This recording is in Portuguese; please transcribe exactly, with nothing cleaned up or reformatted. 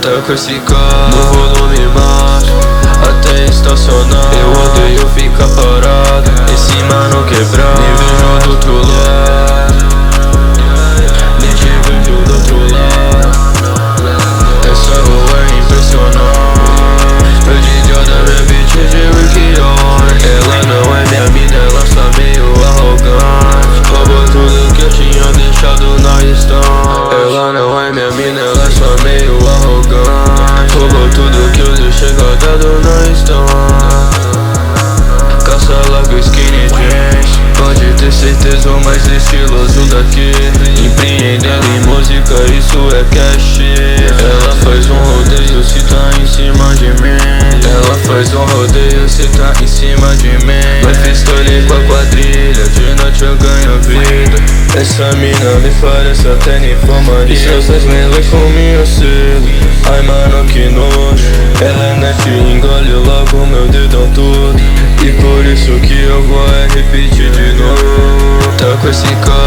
tá com esse carro no volume baixo, até estacionar. Eu odeio ficar parado em cima no quebrado. Me vejo do outro lado, nem te vejo do outro lado. Essa rua é impressionante. Meu D J da minha bitch é de Rick On. Ela não é minha mina, ela só meio arrogante. Roubou tudo que eu tinha deixado na estante. Ela não é minha mina, ela só meio arrogante. Roubou tudo que eu deixei guardado na estante. Calça larga, skinny jeans, pode ter certeza o mais estiloso daqui. Empreendendo em música, isso é cash. Ela faz um rodeio se tá em cima de mim. Ela faz um rodeio se tá em cima de mim. Vai fistole com a quadrilha, de noite eu ganho vida. Essa mina me parece até ninfomaria. E seus melas com minha selo. Ai mano que nojo, ela é net e engole logo meu dedão todo. E por isso que eu vou é repetir de novo. Tá com esse carro